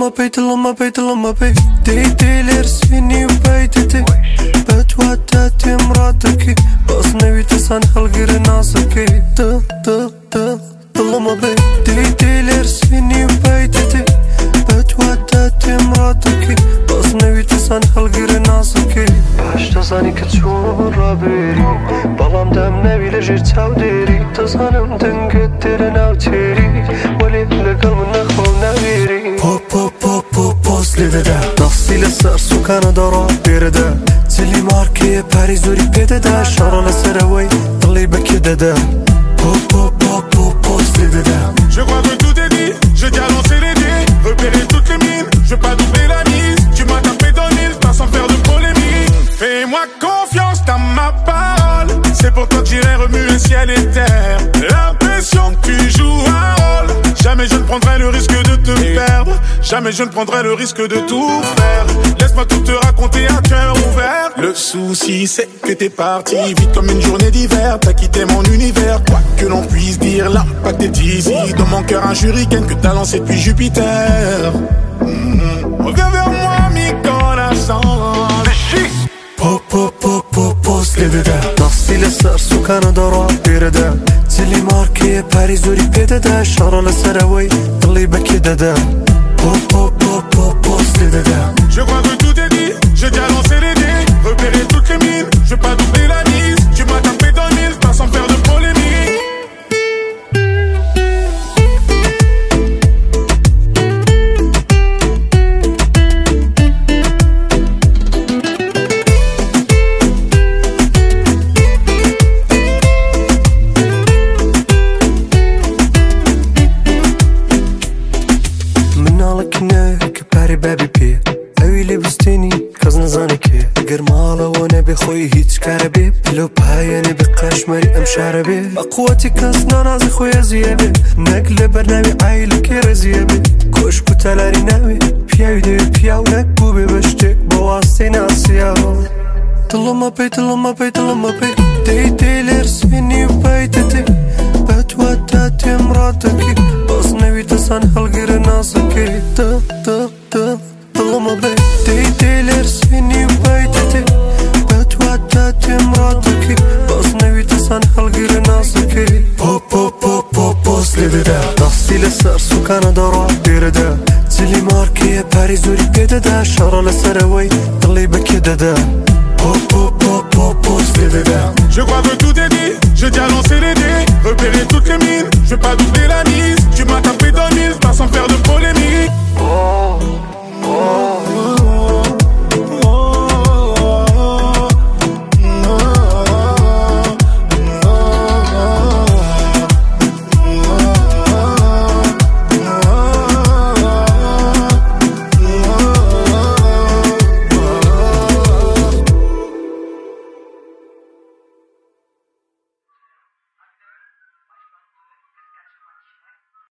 لما بيت ديتي لرسيني وبيتتي بتوتاتي مراتكي بصنوي تسان خلقير ناسكي لما بيت ديتي لرسيني وبيتتي بتوتاتي مراتكي بصنوي تسان خلقير ناسكي باش تزاني كتشون رابيري بلام دام نبي لجير تاوديري تزانم دنقدر ناوتيري ولي لقل من نخو نبيري بوس لده نفسي لسر سوكان دارا بيرده تلي ماركي باري زوري بيده شارع لسروي طلي بكده ده بوس لده Je crois que tout est dit, je t'ai lancé les dés, repérer toutes les mines, je veux pas doubler la mise, tu m'as tapé dans le mille, pas sans faire de polémique. Fais-moi confiance, t'as ma parole, c'est pour toi que j'irai remuer ciel et terre. L'impression que tu joues un rôle, jamais je ne prendrai le risque de te perdre, jamais je ne prendrai le risque de tout faire. Laisse-moi tout te raconter à cœur ouvert. Le souci c'est que t'es parti vite comme une journée d'hiver, t'as quitté mon univers, quoi que l'on puisse dire, l'impact est ici. Dans mon cœur un shuriken que t'as lancé depuis Jupiter. Reviens vers moi mi corazon. بوس لده نفسي لسر سوكان دارا بيرده تلي ماركي باري زوري بيده شارع لسروي طلي بكده ده بوس لده Je crois que tout est dit, j'ai déjà lancé les dés, repérer toutes les mines, je veux pas doubler la mise, tu m'as tapé dans le mille, pas sans faire de polémique. بابي بي اوي لبستني كاز نزانكي غير مالا وانا بخوي هيتش كاربي لو بهايني بقاش مري ام شاربي اقواتي كاس نرازي خويا زيابي ناكل برنامي عايلك رزيابي كوش كتالاري ناوي بياو دي بياو ناكو ببشتك بواسطي ناسياو لما بيت ديتي لرسيني وبيتتي بتوتاتي مراتكي بصنوي تسان خلقير ناسكي لما بيت ديتي لرسيني وبيتتي بتوتاتي مراتكي بصنوي تسان خلقير ناسكي بوس لده نفسي لسر سوكان دارا بيرده تلي ماركي باري زوري بيده شارع لسروي طلي بكده ده بوس لده Je crois que tout est dit, je dis